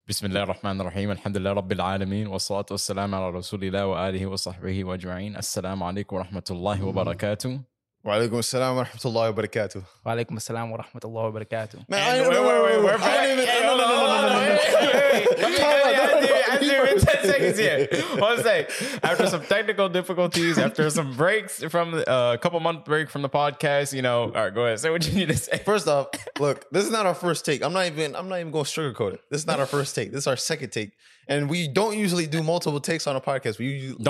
بسم الله الرحمن الرحيم الحمد لله رب العالمين والصلاة والسلام على رسول الله وآله وصحبه وأجمعين. السلام عليكم ورحمة الله وبركاته. وعليكم السلام ورحمة الله وبركاته. وعليكم السلام ورحمة الله وبركاته. Man, we're I do 10 seconds here. One sec. After some technical difficulties, after some breaks from a couple month break from the podcast, all right, go ahead. Say what you need to say. First off, look, this is not our first take. I'm not even going to sugarcoat it. This is not our first take. This is our second take. And we don't usually do multiple takes on a podcast.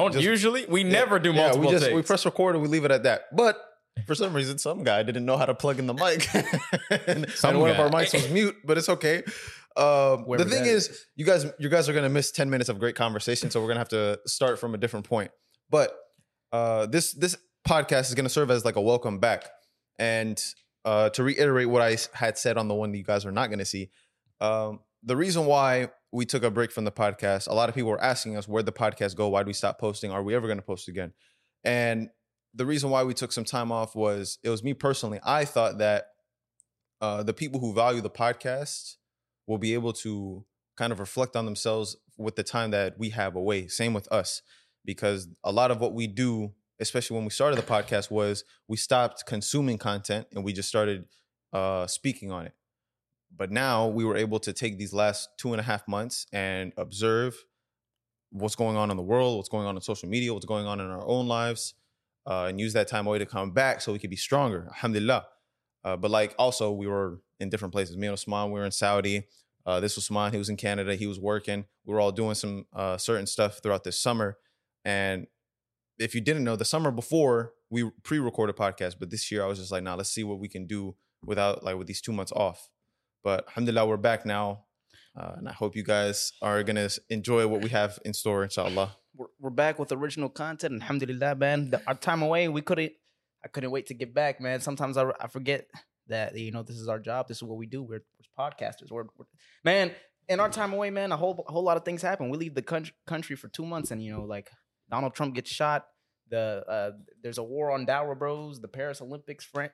We never do multiple takes. We press record and we leave it at that. But for some reason, some guy didn't know how to plug in the mic. and one of our mics was mute, but it's okay. The thing is, you guys are going to miss 10 minutes of great conversation, so we're going to have to start from a different point. But this podcast is going to serve as like a welcome back. And to reiterate what I had said on the one that you guys are not going to see, the reason why we took a break from the podcast, a lot of people were asking us, where'd the podcast go? Why do we stop posting? Are we ever going to post again? And the reason why we took some time off was, it was me personally. I thought that the people who value the podcast will be able to kind of reflect on themselves with the time that we have away. Same with us, because a lot of what we do, especially when we started the podcast, was we stopped consuming content and we just started speaking on it. But now we were able to take these last 2.5 months and observe what's going on in the world, what's going on social media, what's going on in our own lives, and use that time away to come back so we could be stronger. Alhamdulillah. But like also we were in different places. Me and Osman, we were in Saudi. This was Osman, he was in Canada. He was working. We were all doing some certain stuff throughout this summer. And if you didn't know, the summer before we pre-recorded podcasts, but this year I was just like, nah, let's see what we can do with these 2 months off. But alhamdulillah, we're back now. And I hope you guys are going to enjoy what we have in store, inshallah. We're back with original content. Alhamdulillah, man. Our time away, I couldn't wait to get back, man. Sometimes I forget that, this is our job. This is what we do. We're podcasters. Man, in our time away, man, a whole lot of things happen. We leave the country for 2 months and, Donald Trump gets shot. There's a war on Dower Bros, the Paris Olympics, France.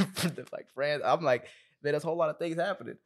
I'm like, man, there's a whole lot of things happening.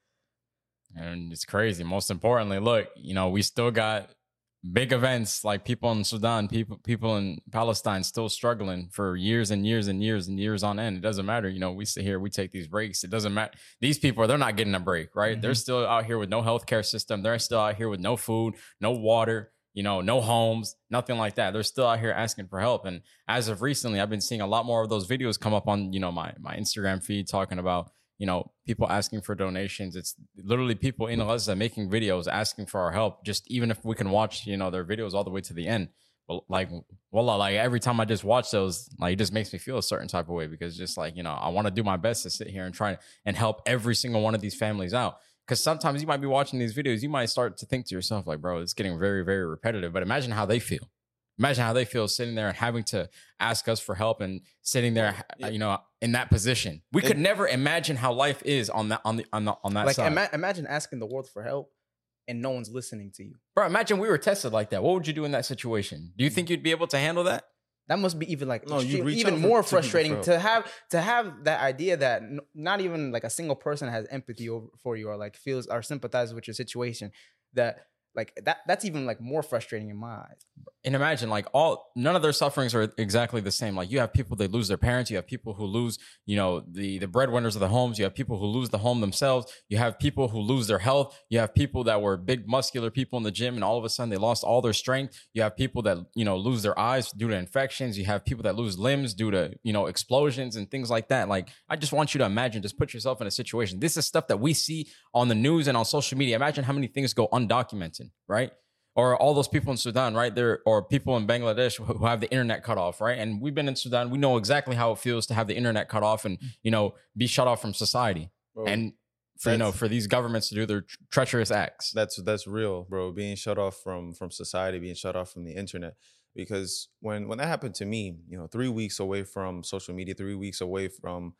And it's crazy. Most importantly, look, we still got big events like people in Sudan, people in Palestine still struggling for years and years and years and years on end. It doesn't matter. We sit here, we take these breaks. It doesn't matter. These people, they're not getting a break, right? Mm-hmm. They're still out here with no healthcare system. They're still out here with no food, no water, no homes, nothing like that. They're still out here asking for help. And as of recently, I've been seeing a lot more of those videos come up on, my Instagram feed talking about, people asking for donations. It's literally people in Gaza making videos asking for our help. Just even if we can watch, their videos all the way to the end. But wallah, every time I just watch those, it just makes me feel a certain type of way, because just I want to do my best to sit here and try and help every single one of these families out. Because sometimes you might be watching these videos, you might start to think to yourself bro, it's getting very, very repetitive. But imagine how they feel. Imagine how they feel sitting there and having to ask us for help and sitting there, in that position. We could never imagine how life is on that side. Imagine asking the world for help and no one's listening to you. Bro, imagine we were tested like that. What would you do in that situation? Do you think you'd be able to handle that? That must be even even more frustrating to have that idea that not even a single person has empathy for you or feels or sympathizes with your situation. That's even more frustrating in my eyes. And imagine none of their sufferings are exactly the same. You have people, they lose their parents. You have people who lose, the breadwinners of the homes. You have people who lose the home themselves. You have people who lose their health. You have people that were big muscular people in the gym and all of a sudden they lost all their strength. You have people that, lose their eyes due to infections. You have people that lose limbs due to, explosions and things like that. I just want you to imagine, just put yourself in a situation. This is stuff that we see on the news and on social media. Imagine how many things go undocumented, right? Or all those people in Sudan, right? Or people in Bangladesh who have the internet cut off, right? And we've been in Sudan. We know exactly how it feels to have the internet cut off and, be shut off from society. Bro, and for these governments to do their treacherous acts. That's real, bro. Being shut off from society, being shut off from the internet. Because when that happened to me, 3 weeks away from social media, 3 weeks away from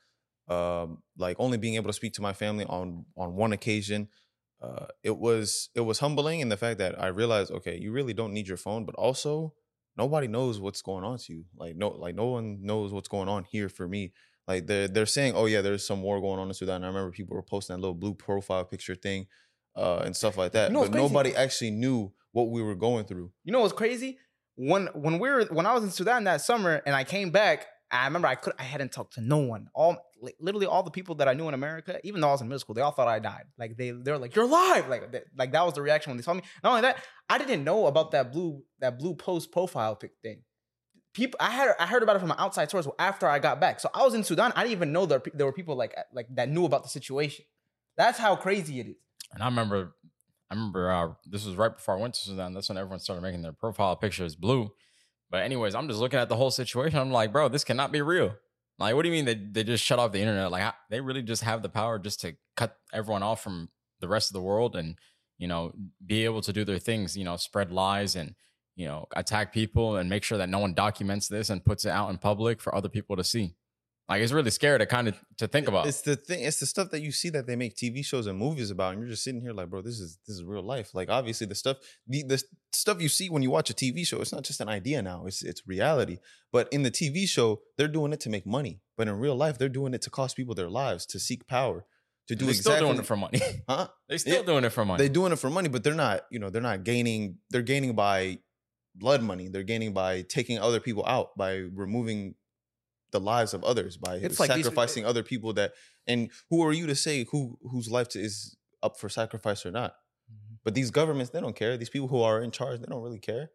only being able to speak to my family on one occasion, it was humbling in the fact that I realized, okay, you really don't need your phone, but also nobody knows what's going on to you. No one knows what's going on here for me. They're saying, oh yeah, there's some war going on in Sudan. I remember people were posting that little blue profile picture thing. and stuff like that. But nobody actually knew what we were going through. You know what's crazy? When I was in Sudan that summer and I came back, I remember I hadn't talked to no one. Literally all the people that I knew in America, even though I was in middle school, they all thought I died. Like they were like, "You're alive!" Like that was the reaction when they saw me. Not only that, I didn't know about that blue post profile pic thing. I heard about it from an outside source after I got back. So I was in Sudan. I didn't even know there were people like that knew about the situation. That's how crazy it is. And I remember this was right before I went to Sudan. That's when everyone started making their profile pictures blue. But anyways, I'm just looking at the whole situation. I'm like, bro, this cannot be real. Like, what do you mean they just shut off the internet? Like, they really just have the power just to cut everyone off from the rest of the world and, be able to do their things, spread lies and, attack people and make sure that no one documents this and puts it out in public for other people to see. Like, it's really scary to think about. It's the thing. It's the stuff that you see that they make TV shows and movies about, and you're just sitting here like, bro, this is real life. Like, obviously, the stuff you see when you watch a TV show, it's not just an idea now. It's reality. But in the TV show, they're doing it to make money. But in real life, they're doing it to cost people their lives, to seek power, to do exactly. They're still doing it for money. Huh? They're still doing it for money. They're doing it for money, but they're not. They're not gaining. They're gaining by blood money. They're gaining by taking other people out, by removing the lives of others, by sacrificing other people and who are you to say whose life is up for sacrifice or not? Mm-hmm. But these governments, they don't care. These people who are in charge, they don't really care.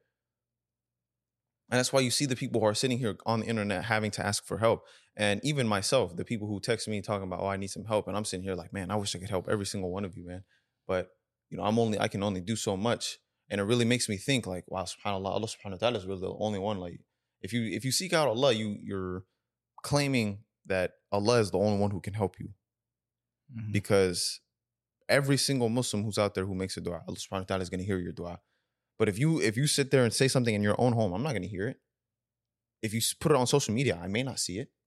And that's why you see the people who are sitting here on the internet having to ask for help. And even myself, the people who text me talking about, I need some help. And I'm sitting here like, man, I wish I could help every single one of you, man. But, I can only do so much. And it really makes me think like, wow, subhanAllah, Allah subhanahu wa ta'ala is really the only one. Like, if you seek out Allah, you're claiming that Allah is the only one who can help you. Mm-hmm. Because every single Muslim who's out there who makes a dua, Allah subhanahu wa ta'ala is going to hear your dua. But if you sit there and say something in your own home, I'm not going to hear it. If you put it on social media, I may not see it.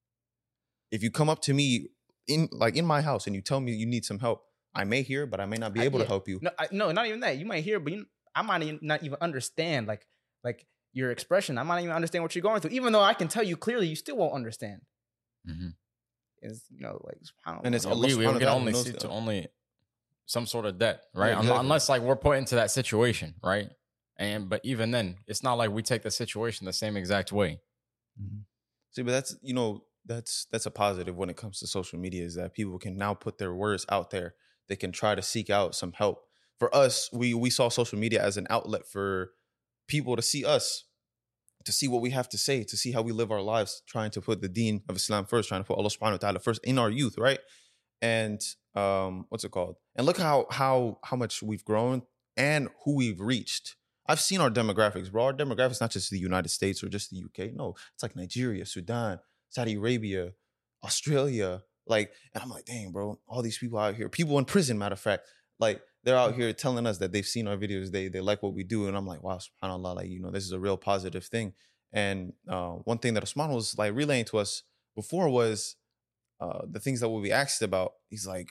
If you come up to me in my house and you tell me you need some help, I may hear it, but I may not be able to help you. No, not even that. You might hear, but I might not even understand like your expression. I might not even understand what you're going through, even though I can tell you clearly. You still won't understand. Mm-hmm. It's and it's we can only see to only some sort of debt, right? Yeah, exactly. Unless like we're put into that situation, right? But even then, it's not like we take the situation the same exact way. Mm-hmm. See, but that's a positive when it comes to social media, is that people can now put their words out there. They can try to seek out some help. For us, we saw social media as an outlet for people to see us, to see what we have to say, to see how we live our lives, trying to put the deen of Islam first, trying to put Allah subhanahu wa ta'ala first in our youth, right? And what's it called? And look how much we've grown and who we've reached. I've seen our demographics, bro. Our demographics, not just the United States or just the UK. No, it's like Nigeria, Sudan, Saudi Arabia, Australia. Like, and I'm like, dang, bro, all these people out here, people in prison, matter of fact, like they're out here telling us that they've seen our videos, they like what we do. And I'm like, wow, subhanAllah, like, this is a real positive thing. And one thing that Osman was like relaying to us before was the things that we'll be asked about. He's like,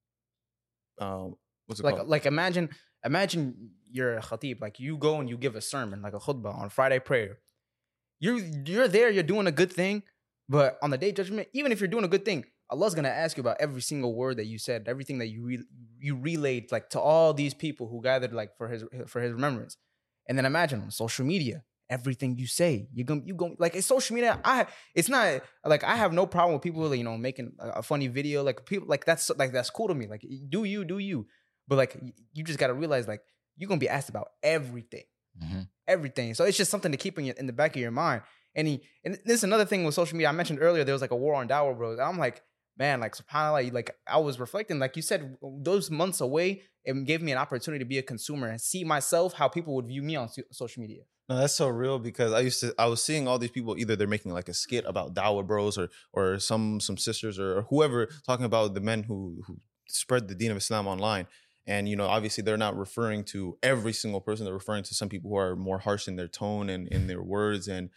what's it called? Like imagine you're a khatib, like you go and you give a sermon, like a khutbah on Friday prayer. You're there, you're doing a good thing, but on the day of judgment, even if you're doing a good thing, Allah's gonna ask you about every single word that you said, everything that you relayed, like to all these people who gathered, like for his remembrance. And then imagine on social media, everything you say, you go like it's social media. It's not like I have no problem with people, making a funny video, like people like that's cool to me. Like do you, but like you just gotta realize like you're gonna be asked about everything, everything. So it's just something to keep in the back of your mind. And this is another thing with social media. I mentioned earlier there was like a war on dawah, bro. I'm like, man, like subhanAllah, like I was reflecting, like you said, those months away, it gave me an opportunity to be a consumer and see myself how people would view me on social media. No, that's so real, because I was seeing all these people, either they're making like a skit about dawah bros or some sisters or whoever talking about the men who spread the deen of Islam online. And, obviously they're not referring to every single person. They're referring to some people who are more harsh in their tone and in their words. And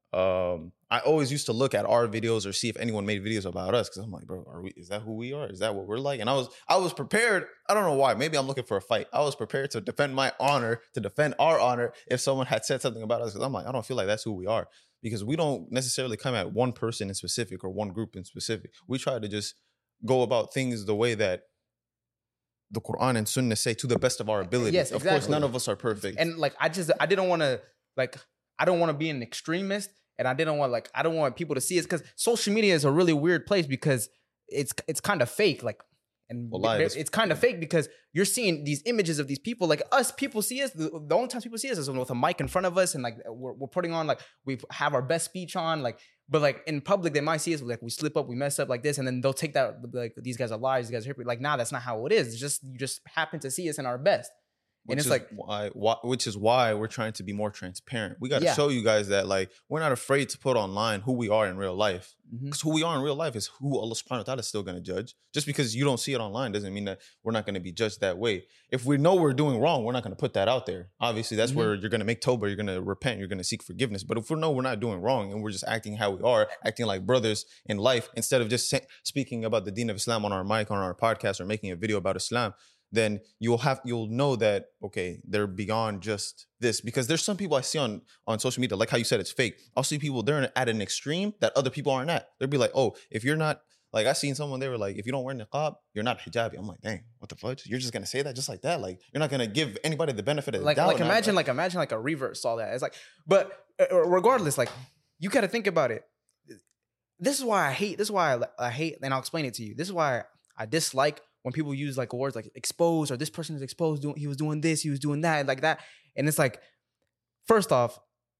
I always used to look at our videos or see if anyone made videos about us, because I'm like, bro, is that who we are? Is that what we're like? And I was prepared. I don't know why. Maybe I'm looking for a fight. I was prepared to defend my honor, to defend our honor if someone had said something about us, because I'm like, I don't feel like that's who we are, because we don't necessarily come at one person in specific or one group in specific. We try to just go about things the way that the Quran and Sunnah say to the best of our ability. Yes, exactly. Of course, none of us are perfect. And like, I didn't want to, like, I don't want to be an extremist, and I don't want people to see it, because social media is a really weird place because it's kind of fake. Like, and it's kind of fake because you're seeing these images of these people, like us. People see us. The only time people see us is with a mic in front of us, and like we're putting on, like, we have our best speech on, like. But like in public, they might see us like we slip up, we mess up like this, and then they'll take that like these guys are liars, these guys are hypocrites. Like, nah, that's not how it is. It's just you just happen to see us in our best. And it's like which is why we're trying to be more transparent. We got to show you guys that like we're not afraid to put online who we are in real life. Because who we are in real life is who Allah subhanahu wa ta'ala is still going to judge. Just because you don't see it online doesn't mean that we're not going to be judged that way. If we know we're doing wrong, we're not going to put that out there. Obviously, that's where you're going to make tawbah, you're going to repent, you're going to seek forgiveness. But if we know we're not doing wrong and we're just acting how we are, acting like brothers in life, instead of just speaking about the deen of Islam on our mic, on our podcast, or making a video about Islam, then you'll know that, okay, they're beyond just this. Because there's some people I see on social media, like how you said it's fake. I'll see people, they're at an extreme that other people aren't at. They'll be like, oh, if you're not, like I seen someone, they were like, if you don't wear niqab, you're not hijabi. I'm like, dang, what the fudge? You're just going to say that just like that? Like, you're not going to give anybody the benefit of the doubt. Imagine like a reverse all that. It's like, but regardless, like, you got to think about it. This is why I hate, and I'll explain it to you. This is why I dislike when people use like words like exposed, or this person is exposed, he was doing this, he was doing that, like that. And it's like, first off,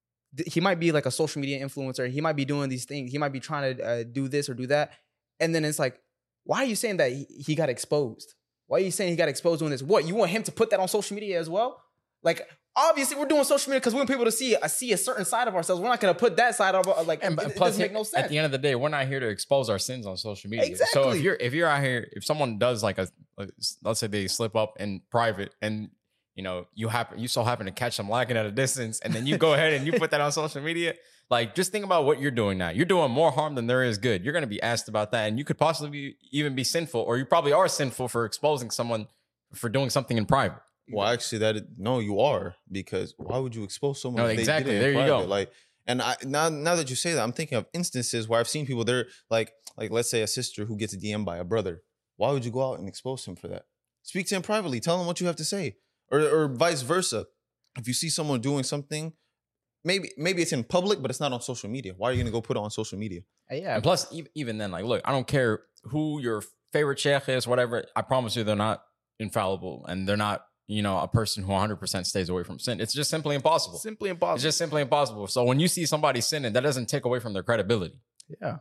he might be like a social media influencer. He might be doing these things. He might be trying to do this or do that. And then it's like, why are you saying that he got exposed? Why are you saying he got exposed doing this? What, you want him to put that on social media as well? Like, obviously we're doing social media because we want people to see a certain side of ourselves. We're not going to put that side of, like, and it doesn't make no sense. At the end of the day, we're not here to expose our sins on social media. Exactly. So if you're out here, if someone does like let's say they slip up in private, and you so happen to catch them lacking at a distance, and then you go ahead and you put that on social media, like, just think about what you're doing now. You're doing more harm than there is good. You're going to be asked about that, and you could possibly even be sinful, or you probably are sinful for exposing someone for doing something in private. Well, actually, no, you are, because why would you expose someone? No, exactly. There you go. Like, and now that you say that, I'm thinking of instances where I've seen people. They're like let's say a sister who gets DM'd by a brother. Why would you go out and expose him for that? Speak to him privately. Tell him what you have to say, or vice versa. If you see someone doing something, maybe it's in public, but it's not on social media. Why are you going to go put it on social media? Yeah. And plus, even then, like, look, I don't care who your favorite sheikh is, whatever. I promise you, they're not infallible, and they're not, a person who 100% stays away from sin. It's just simply impossible. Simply impossible. It's just simply impossible. So when you see somebody sinning, that doesn't take away from their credibility. Yeah.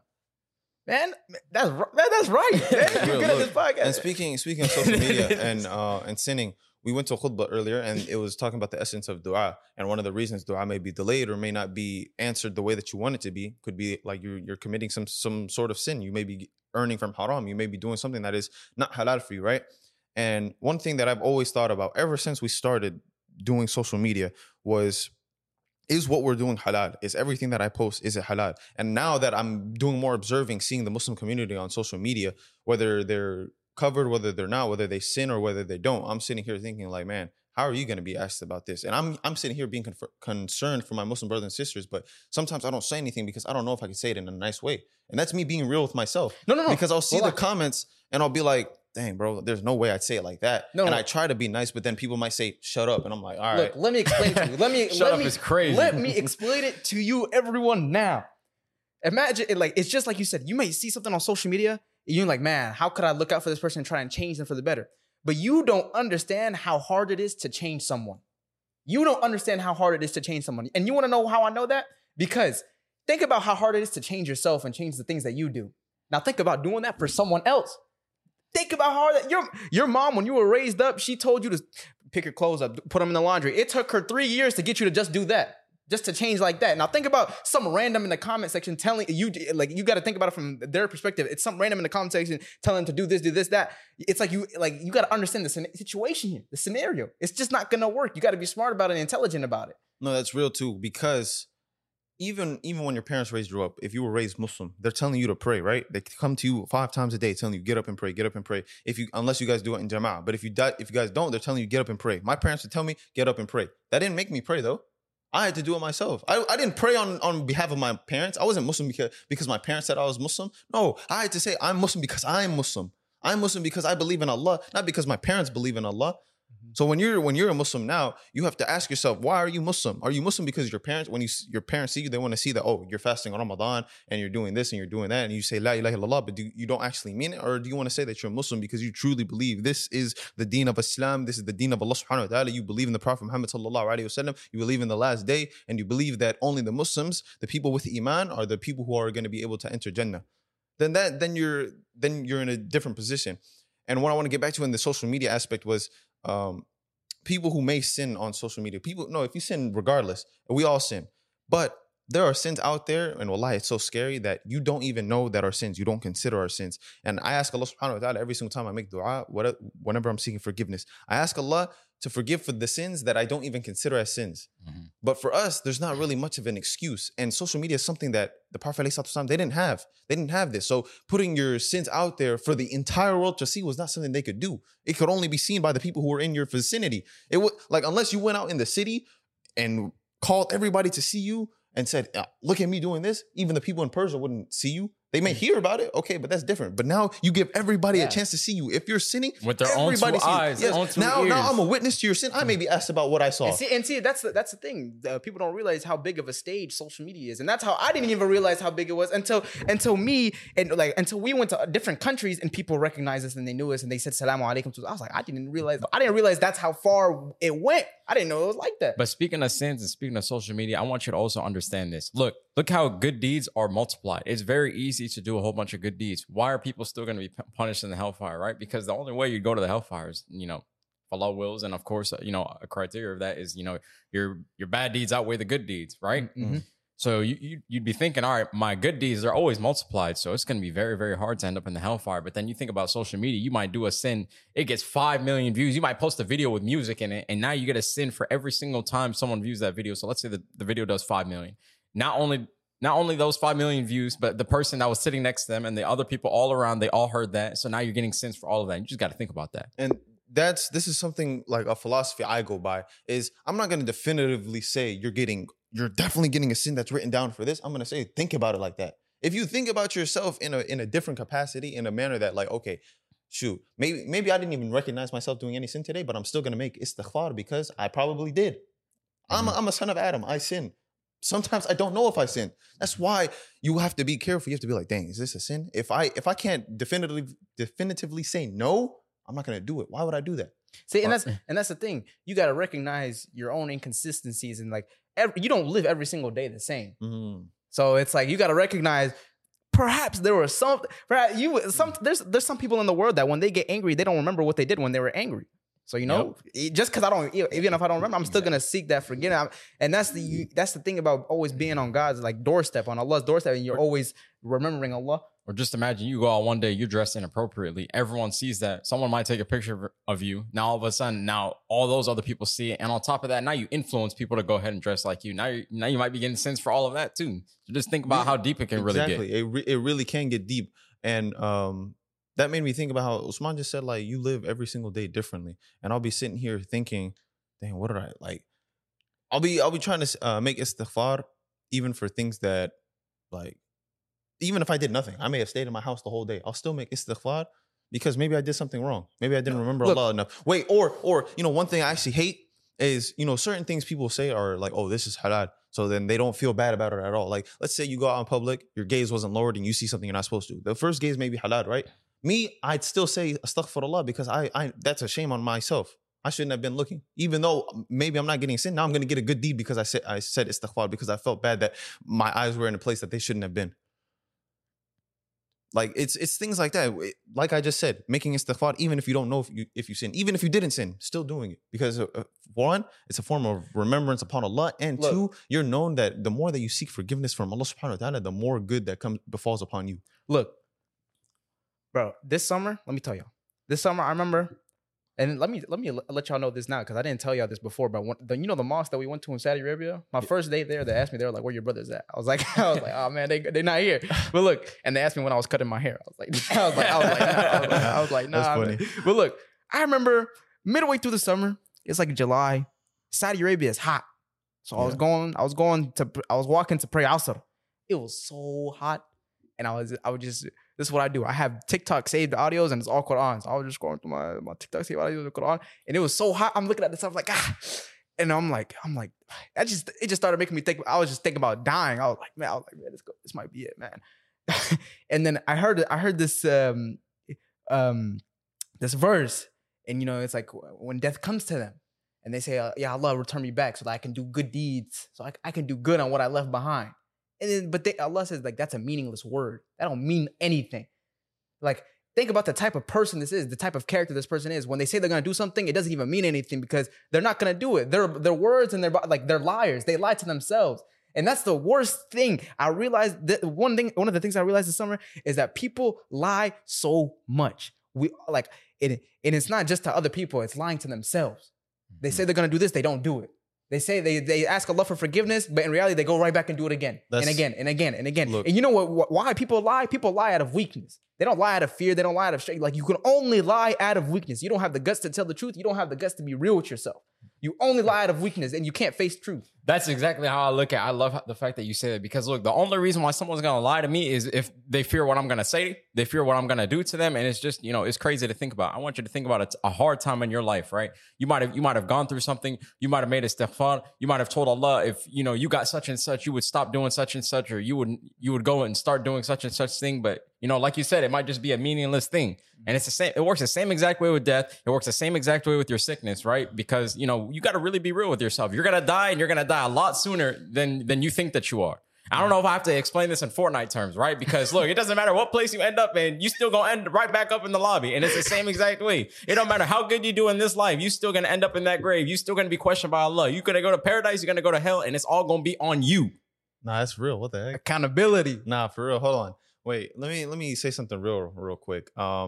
Man, that's right. Man. You're good at this podcast. And speaking of social media and sinning, we went to a khutbah earlier, and it was talking about the essence of dua. And one of the reasons dua may be delayed or may not be answered the way that you want it to be could be like you're committing some sort of sin. You may be earning from haram. You may be doing something that is not halal for you, right? And one thing that I've always thought about ever since we started doing social media is what we're doing halal? Is everything that I post, is it halal? And now that I'm doing more observing, seeing the Muslim community on social media, whether they're covered, whether they're not, whether they sin or whether they don't, I'm sitting here thinking like, man, how are you going to be asked about this? And I'm sitting here being concerned for my Muslim brothers and sisters, but sometimes I don't say anything because I don't know if I can say it in a nice way. And that's me being real with myself. No. Because I'll see the comments and I'll be like, dang, bro, there's no way I'd say it like that. I try to be nice, but then people might say, shut up. And I'm like, all right. Look, let me explain it to you. Shut up is crazy. Let me explain it to you, everyone, now. Imagine it, like, it's just like you said, you may see something on social media, and you're like, man, how could I look out for this person and try and change them for the better? But you don't understand how hard it is to change someone. You don't understand how hard it is to change someone. And you want to know how I know that? Because think about how hard it is to change yourself and change the things that you do. Now think about doing that for someone else. Think about how hard that your mom, when you were raised up, she told you to pick your clothes up, put them in the laundry. It took her 3 years to get you to just do that, just to change like that. Now think about some random in the comment section telling you, like, you got to think about it from their perspective. It's some random in the comment section telling them to do this, that. It's like you got to understand the situation here, the scenario. It's just not gonna work. You got to be smart about it and intelligent about it. No, that's real too, because even when your parents raised you up, if you were raised Muslim, they're telling you to pray, right? They come to you 5 times a day telling you, get up and pray, get up and pray. Unless you guys do it in jama'ah. But if you guys don't, they're telling you, get up and pray. My parents would tell me, get up and pray. That didn't make me pray though. I had to do it myself. I didn't pray on behalf of my parents. I wasn't Muslim because my parents said I was Muslim. No, I had to say I'm Muslim because I'm Muslim. I'm Muslim because I believe in Allah, not because my parents believe in Allah. So when you're a Muslim now, you have to ask yourself, why are you Muslim? Are you Muslim because your parents, when your parents see you, they want to see that, oh, you're fasting on Ramadan and you're doing this and you're doing that, and you say La ilaha illallah, but you don't actually mean it? Or do you want to say that you're Muslim because you truly believe this is the deen of Islam, this is the deen of Allah subhanahu wa ta'ala, you believe in the Prophet Muhammad sallallahu alaihi wasallam, you believe in the last day, and you believe that only the Muslims, the people with Iman, are the people who are going to be able to enter Jannah. Then you're in a different position. And what I want to get back to in the social media aspect was people who may sin on social media. If you sin regardless, we all sin. But there are sins out there, and wallahi, it's so scary that you don't even know that are sins. You don't consider our sins. And I ask Allah subhanahu wa ta'ala every single time I make dua, whenever I'm seeking forgiveness, I ask Allah to forgive for the sins that I don't even consider as sins. Mm-hmm. But for us, there's not really much of an excuse. And social media is something that the Prophet ﷺ, they didn't have. They didn't have this. So putting your sins out there for the entire world to see was not something they could do. It could only be seen by the people who were in your vicinity. It would, like, unless you went out in the city and called everybody to see you and said, look at me doing this, even the people in Persia wouldn't see you. They may hear about it, okay, but that's different. But now you give everybody a chance to see you. If you're sinning, with their own two eyes, yes. Now I'm a witness to your sin. I may be asked about what I saw. And see, that's the thing. People don't realize how big of a stage social media is, and that's how I didn't even realize how big it was until we went to different countries and people recognized us and they knew us and they said "Salamu alaikum" to us. I was like, I didn't realize that's how far it went. I didn't know it was like that. But speaking of sins and speaking of social media, I want you to also understand this. Look how good deeds are multiplied. It's very easy to do a whole bunch of good deeds. Why are people still going to be punished in the hellfire, right? Because the only way you go to the hellfire is, if Allah wills. And of course, a criteria of that is, your bad deeds outweigh the good deeds, right? Mm-hmm. So you'd be thinking, all right, my good deeds are always multiplied. So it's going to be very, very hard to end up in the hellfire. But then you think about social media, you might do a sin. It gets 5 million views. You might post a video with music in it. And now you get a sin for every single time someone views that video. So let's say the video does 5 million. Not only those 5 million views, but the person that was sitting next to them and the other people all around, they all heard that. So now you're getting sins for all of that. You just got to think about that. And this is something like a philosophy I go by is I'm not going to definitively say you're definitely getting a sin that's written down for this. I'm going to say, think about it like that. If you think about yourself in a different capacity, in a manner that like, okay, shoot, maybe I didn't even recognize myself doing any sin today, but I'm still going to make istighfar because I probably did. Mm-hmm. I'm a son of Adam. I sin. Sometimes I don't know if I sin. That's why you have to be careful. You have to be like, dang, is this a sin? If I can't definitively say no, I'm not going to do it. Why would I do that? See, and that's the thing. You got to recognize your own inconsistencies and like you don't live every single day the same. Mm-hmm. So it's like you got to recognize perhaps there were there's some people in the world that when they get angry, they don't remember what they did when they were angry. So, just because even if I don't remember, I'm still going to seek that forgiveness. And that's the thing about always being on God's doorstep, on Allah's doorstep, and you're always remembering Allah. Or just imagine you go out one day, you dress inappropriately. Everyone sees that. Someone might take a picture of you. Now, all of a sudden, all those other people see it. And on top of that, now you influence people to go ahead and dress like you. Now you might be getting sins for all of that too. So just think about how deep it can really get. It really can get deep. And that made me think about how Usman just said, like, you live every single day differently. And I'll be sitting here thinking, dang, what did I like? I'll be trying to make istighfar even for things that, like, even if I did nothing, I may have stayed in my house the whole day. I'll still make istighfar because maybe I did something wrong. Maybe I didn't remember Allah enough. Wait, or one thing I actually hate is, certain things people say are like, oh, this is halal. So then they don't feel bad about it at all. Like, let's say you go out in public, your gaze wasn't lowered and you see something you're not supposed to. The first gaze may be halal, right? Me, I'd still say astaghfirullah because I that's a shame on myself. I shouldn't have been looking. Even though maybe I'm not getting a sin, now I'm going to get a good deed because I said istighfar because I felt bad that my eyes were in a place that they shouldn't have been. Like, it's things like that. Like I just said, making istighfar, even if you don't know if you sin, even if you didn't sin, still doing it. Because one, it's a form of remembrance upon Allah. And two, you're known that the more that you seek forgiveness from Allah subhanahu wa ta'ala, the more good that befalls upon you. Look, bro, this summer, let me tell y'all. This summer, I remember, and let me let y'all know this now because I didn't tell y'all this before. But the mosque that we went to in Saudi Arabia, my first day there, they asked me, they were like, "Where your brothers at?" I was like, "Oh man, they're not here." But look, and they asked me when I was cutting my hair. I was like, "Nah." That's funny. But look, I remember midway through the summer, it's like July. Saudi Arabia is hot, so I was walking to pray Asr. It was so hot, and I was just This is what I do. I have TikTok saved audios and it's all Quran. So I was just going through my TikTok saved audios of Quran, and it was so hot. I'm looking at this stuff like and I'm like, it just started making me think. I was just thinking about dying. I was like, man, this might be it, man. And then I heard this this verse, and it's like when death comes to them, and they say, "Ya Allah, return me back so that I can do good deeds, so I can do good on what I left behind." And then, Allah says, like, that's a meaningless word. That don't mean anything. Like, think about the type of person this is, the type of character this person is. When they say they're gonna do something, it doesn't even mean anything because they're not gonna do it. Their words and they're liars. They lie to themselves. And that's the worst thing. I realized that one of the things I realized this summer is that people lie so much. And it's not just to other people, it's lying to themselves. They say they're gonna do this, they don't do it. They say they ask Allah for forgiveness, but in reality, they go right back and do it again and again and again and again. Look, and you know what? Why people lie? People lie out of weakness. They don't lie out of fear. They don't lie out of strength. Like, you can only lie out of weakness. You don't have the guts to tell the truth. You don't have the guts to be real with yourself. You only lie out of weakness, and you can't face truth. That's exactly how I look at it. I love the fact that you say that, because look, the only reason why someone's going to lie to me is if they fear what I'm going to say, they fear what I'm going to do to them. And it's just, it's crazy to think about. I want you to think about a hard time in your life, right? You might have gone through something. You might have made istighfar. You might have told Allah, if, you got such and such, you would stop doing such and such, or you would go and start doing such and such thing. But, like you said, it might just be a meaningless thing. And it's the same. It works the same exact way with death. It works the same exact way with your sickness, right? Because, you got to really be real with yourself. You're going to die, and you're going to die a lot sooner than you think that you are. I don't know if I have to explain this in Fortnite terms, right? Because look, it doesn't matter what place you end up in, you still gonna end right back up in the lobby. And it's the same exact way. It don't matter how good you do in this life, you still gonna end up in that grave. You still gonna be questioned by Allah. You're gonna go to paradise, you're gonna go to hell, and it's all gonna be on you. Nah, that's real. What the heck? Accountability. Nah, for real. Hold on. Wait, let me say something real quick.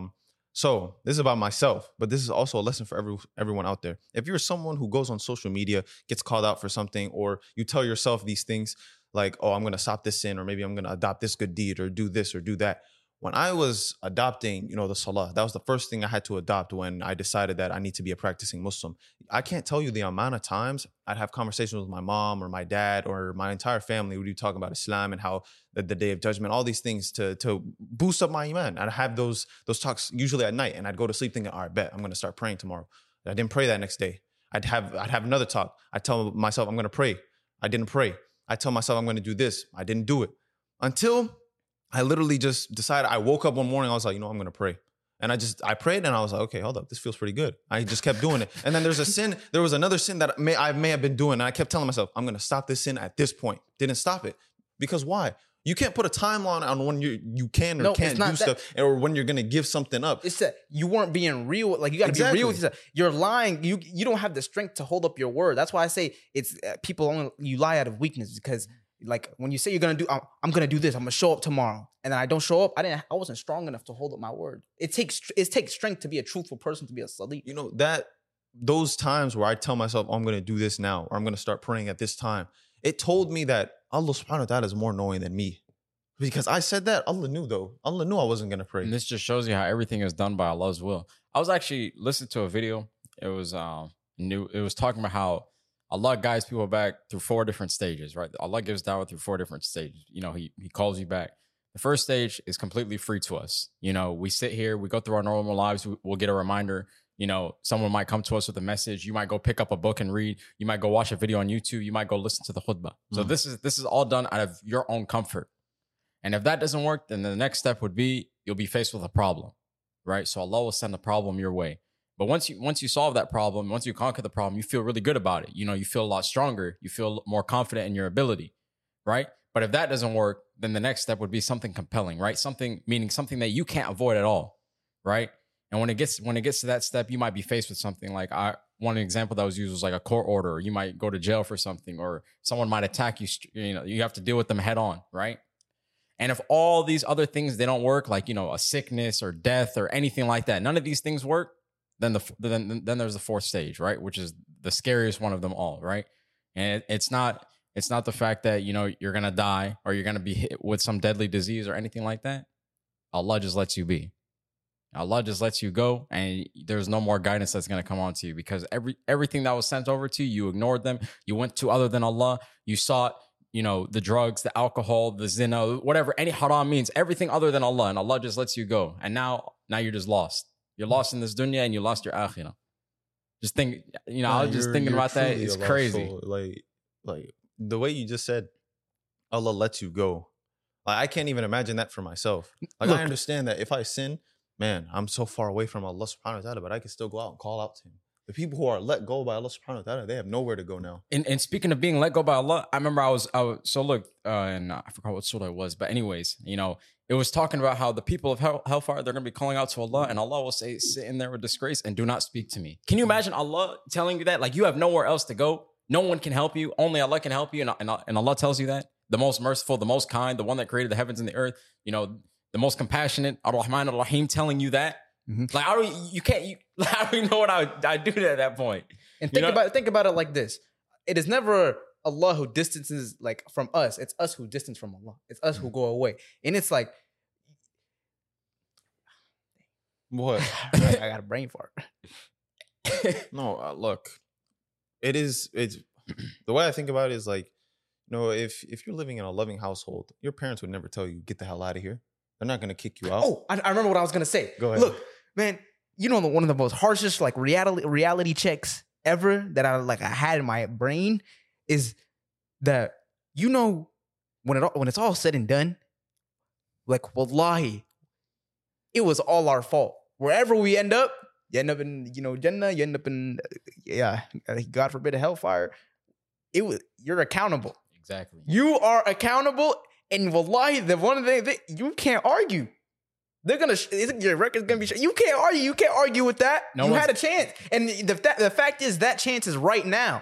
So this is about myself, but this is also a lesson for everyone out there. If you're someone who goes on social media, gets called out for something, or you tell yourself these things like, oh, I'm going to stop this sin, or maybe I'm going to adopt this good deed, or do this or do that. When I was adopting, the salah, that was the first thing I had to adopt when I decided that I need to be a practicing Muslim. I can't tell you the amount of times I'd have conversations with my mom or my dad or my entire family. We'd be talking about Islam and how the day of judgment, all these things to boost up my iman. I'd have those talks usually at night, and I'd go to sleep thinking, all right, bet I'm going to start praying tomorrow. I didn't pray that next day. I'd have another talk. I'd tell myself I'm going to pray. I didn't pray. I tell myself I'm going to do this. I didn't do it until I literally just decided. I woke up one morning. I was like, I'm going to pray. And I prayed, and I was like, okay, hold up. This feels pretty good. I just kept doing it. And then there was another sin that I may have been doing. And I kept telling myself, I'm going to stop this sin at this point. Didn't stop it. Because why? You can't put a timeline on when you can or can't do stuff, or when you're going to give something up. It's that you weren't being real. Like, you got to be real with yourself. You're lying. You don't have the strength to hold up your word. That's why I say it's you lie out of weakness, because like when you say you're going to do, I'm going to do this, I'm going to show up tomorrow, and then I don't show up, I wasn't strong enough to hold up my word. It takes strength to be a truthful person, to be a sadiq. Those times where I tell myself, I'm going to do this now, or I'm going to start praying at this time, it told me that Allah subhanahu wa ta'ala is more knowing than me. Because I said that, Allah knew though. Allah knew I wasn't going to pray. And this just shows you how everything is done by Allah's will. I was actually listening to a video. It was It was talking about how Allah guides people back through 4 different stages, right? Allah gives dawah through 4 different stages. He calls you back. The first stage is completely free to us. We sit here, we go through our normal lives. We'll get a reminder. Someone might come to us with a message. You might go pick up a book and read. You might go watch a video on YouTube. You might go listen to the khutbah. So this is all done out of your own comfort. And if that doesn't work, then the next step would be you'll be faced with a problem, right? So Allah will send a problem your way. But once you solve that problem, once you conquer the problem, you feel really good about it. You feel a lot stronger. You feel more confident in your ability, right? But if that doesn't work, then the next step would be something compelling, right? Something that you can't avoid at all, right? And when it gets to that step, you might be faced with something like one example that was used was like a court order. Or you might go to jail for something, or someone might attack you. You have to deal with them head on, right? And if all these other things, they don't work, like, a sickness or death or anything like that, none of these things work, then there's the 4th stage, right? Which is the scariest one of them all, right? And it's not the fact that, you're going to die or you're going to be hit with some deadly disease or anything like that. Allah just lets you be. Allah just lets you go, and there's no more guidance that's going to come on to you, because everything that was sent over to you, you ignored them. You went to other than Allah. You sought, the drugs, the alcohol, the zina, whatever, any haram means, everything other than Allah, and Allah just lets you go. And now you're just lost. You're lost in this dunya and you lost your akhirah. Just think, I was just thinking about that. It's crazy. Like the way you just said, Allah lets you go. Like, I can't even imagine that for myself. Like, look, I understand that if I sin, man, I'm so far away from Allah subhanahu wa ta'ala, but I can still go out and call out to him. The people who are let go by Allah subhanahu wa ta'ala, they have nowhere to go now. And speaking of being let go by Allah, I remember and I forgot what surah it was, but anyways, it was talking about how the people of hellfire, they're going to be calling out to Allah, and Allah will say, sit in there with disgrace and do not speak to me. Can you imagine Allah telling you that? Like, you have nowhere else to go. No one can help you. Only Allah can help you. And Allah tells you that. The most merciful, the most kind, the one that created the heavens and the earth, the most compassionate, Ar-Rahman Ar-Rahim, telling you that. Mm-hmm. Like, I don't even know what I do at that point. And think about it like this. It is never Allah who distances from us. It's us who distance from Allah. It's us who go away. And it's like, what? I got a brain fart. No, look, it's the way I think about it is like, if you're living in a loving household, your parents would never tell you, get the hell out of here. They're not going to kick you out. Oh, I remember what I was going to say. Go ahead. Look, man, one of the most harshest reality checks ever that I had in my brain is that, when it's all said and done, wallahi, it was all our fault. Wherever we end up, you end up in, Jannah, you end up in, God forbid, a hellfire. You're accountable. Exactly. You are accountable, and wallahi, the one thing that you can't argue. They're gonna your record's gonna be. You can't argue. You can't argue with that. You had a chance, and the fact is that chance is right now.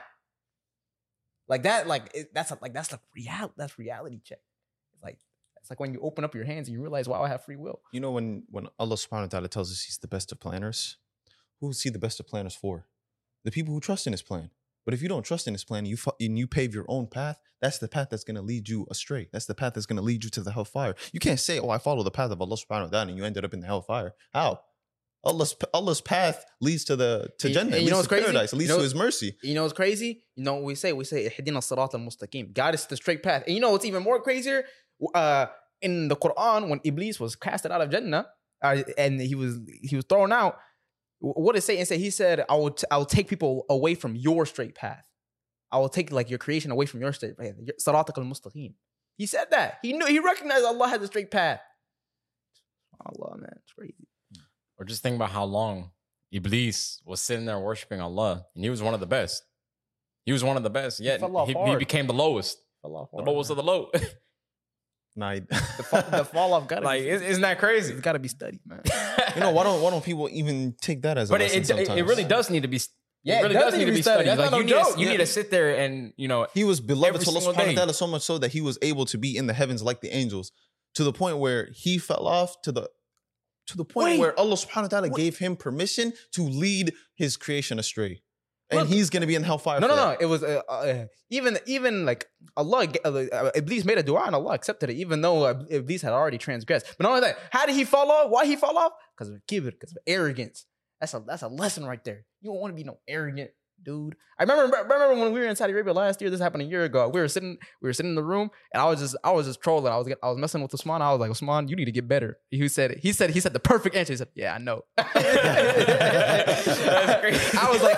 That's reality check. It's like when you open up your hands and you realize, wow, I have free will. When Allah subhanahu wa ta'ala tells us He's the best of planners, who is He the best of planners for? The people who trust in His plan. But if you don't trust in His plan, and you pave your own path, that's the path that's going to lead you astray. That's the path that's going to lead you to the hellfire. You can't say, I follow the path of Allah subhanahu wa ta'ala, and you ended up in the hellfire. How? Allah's path leads to Jannah. It leads to paradise. It leads to His mercy. You know what's crazy? You know what we say? We say, Ihdina as-sirat al-mustaqim. God is the straight path. And you know what's even more crazier? In the Quran, when Iblis was casted out of Jannah, and he was thrown out, what did Satan say? He said, I will take people away from your straight path. I will take your creation away from your straight path. Siratak al-mustaqim. He said that. He recognized Allah has a straight path. Allah, man, it's crazy. Or just think about how long Iblis was sitting there worshiping Allah, and he was one of the best. Yet he became the lowest. The lowest of the low. Nah, the fall off gotta isn't that crazy? It's gotta be studied, man. Why don't people even take that as a lesson sometimes? It really does need to be. Yeah, it really does need to be studied. You need to sit there and he was beloved to Allah subhanahu wa ta'ala so much so that he was able to be in the heavens like the angels, to the point where he fell off to the point where Allah subhanahu wa ta'ala gave him permission to lead his creation astray. And he's going to be in hellfire. No. It was even like Allah, Iblis made a dua and Allah accepted it, even though Iblis had already transgressed. But not only that, how did he fall off? Why he fall off? Because of kibr, because of arrogance. That's a lesson right there. You don't want to be no arrogant dude. I remember when we were in Saudi Arabia last year. This happened a year ago. We were sitting in the room, and I was just trolling. I was messing with Usman. I was like, Usman, you need to get better. He said the perfect answer. He said, yeah, I know. That's crazy. I was like,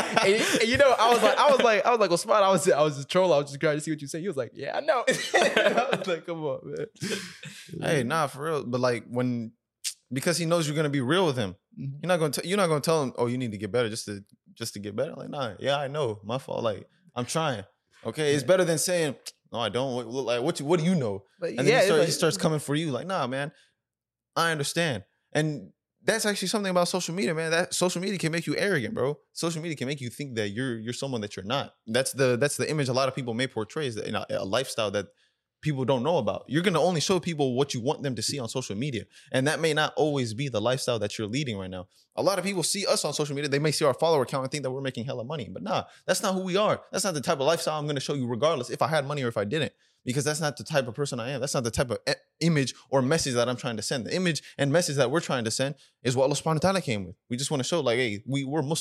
Usman, I was just trolling. I was just trying to see what you say. He was like, yeah, I know. I was like, come on, man. Hey, nah, for real. But because he knows you're gonna be real with him, you're not gonna tell him, oh, you need to get better just to get better. Like, nah, yeah, I know, my fault. Like, I'm trying. Okay, it's better than saying, no, I don't. Like, what do you know? But and then he starts coming for you. Like, nah, man, I understand. And that's actually something about social media, man. That social media can make you arrogant, bro. Social media can make you think that you're someone that you're not. That's the image a lot of people may portray, is that, a lifestyle that people don't know about. You're going to only show people what you want them to see on social media. And that may not always be the lifestyle that you're leading right now. A lot of people see us on social media. They may see our follower count and think that we're making hella money. But nah, that's not who we are. That's not the type of lifestyle I'm going to show you regardless if I had money or if I didn't. Because that's not the type of person I am. That's not the type of image or message that I'm trying to send. The image and message that we're trying to send is what Allah subhanahu wa ta'ala came with. We just want to show hey, we're Muslim.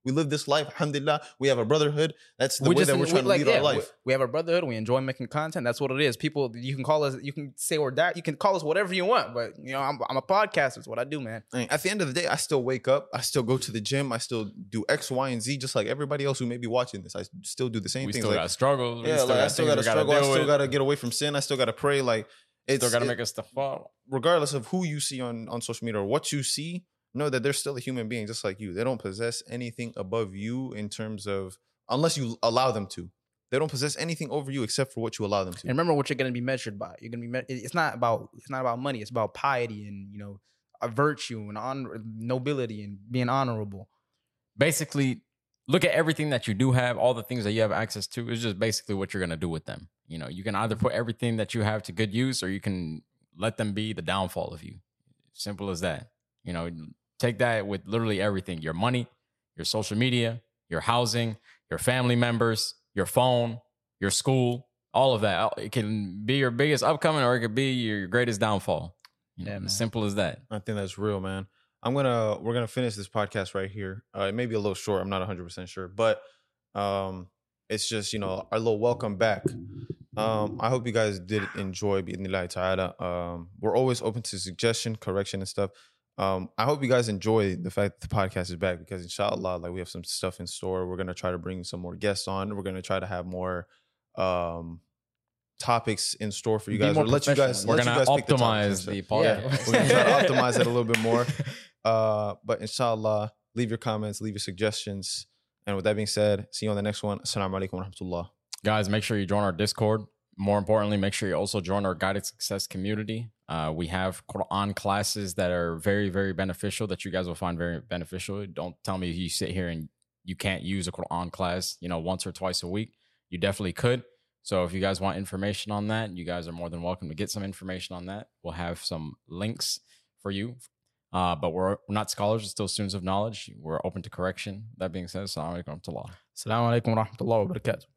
We live this life. Alhamdulillah. We have a brotherhood. That's the way that we're trying to lead our life. We have a brotherhood. We enjoy making content. That's what it is. People, you can call us, you can say we're that. You can call us whatever you want. But, you know, I'm a podcaster. It's what I do, man. At the end of the day, I still wake up. I still go to the gym. I still do X, Y, and Z, just like everybody else who may be watching this. I still do the same thing. We still got struggles. Yeah, I still got to struggle. I still got to get away from sin. I still got to pray. Like, still got to make us stuff fall. Regardless of who you see on social media or what you see, know that they're still a human being just like you. They don't possess anything above you in terms of, unless you allow them to. They don't possess anything over you except for what you allow them to. And remember what you're going to be measured by. You're going to be. It's not about money. It's about piety and, you know, a virtue and nobility and being honorable. Basically, look at everything that you do have, all the things that you have access to. Is just basically what you're going to do with them. You know, you can either put everything that you have to good use, or you can let them be the downfall of you. Simple as that. You know, take that with literally everything: your money, your social media, your housing, your family members, your phone, your school, all of that. It can be your biggest upcoming, or it could be your greatest downfall. You know, simple as that. I think that's real, man. We're gonna finish this podcast right here. It may be a little short. I'm not 100% sure, but it's just, you know, our little welcome back. I hope you guys did enjoy bi'idhnillahi ta'ala. We're always open to suggestion, correction, and stuff. I hope you guys enjoy the fact that the podcast is back, because inshallah, like, we have some stuff in store. We're gonna try to bring some more guests on. We're gonna try to have more topics in store for you guys. We're gonna optimize the podcast. Yeah, we're gonna try to optimize it a little bit more. But inshallah, leave your comments, leave your suggestions. And with that being said, see you on the next one. Assalamu alaikum wa rahmatullah. Guys, make sure you join our Discord. More importantly, make sure you also join our Guided Success community. We have Quran classes that are very, very beneficial, that you guys will find very beneficial. Don't tell me you sit here and you can't use a Quran class, you know, once or twice a week. You definitely could. So if you guys want information on that, you guys are more than welcome to get some information on that. We'll have some links for you. But we're not scholars, we're still students of knowledge. We're open to correction. That being said, assalamu alaikum wa rahmatullah. Assalamu alaikum wa rahmatullahi wa barakatuh.